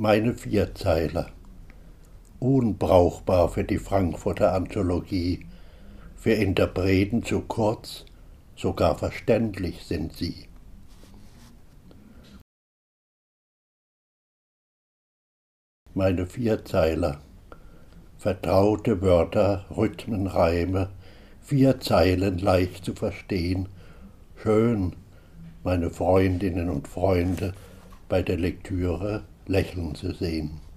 Meine Vierzeiler. Unbrauchbar für die Frankfurter Anthologie, für Interpreten zu kurz, sogar verständlich sind sie. Meine Vierzeiler. Vertraute Wörter, Rhythmen, Reime, 4 Zeilen leicht zu verstehen. Schön, meine Freundinnen und Freunde bei der Lektüre lächeln zu sehen.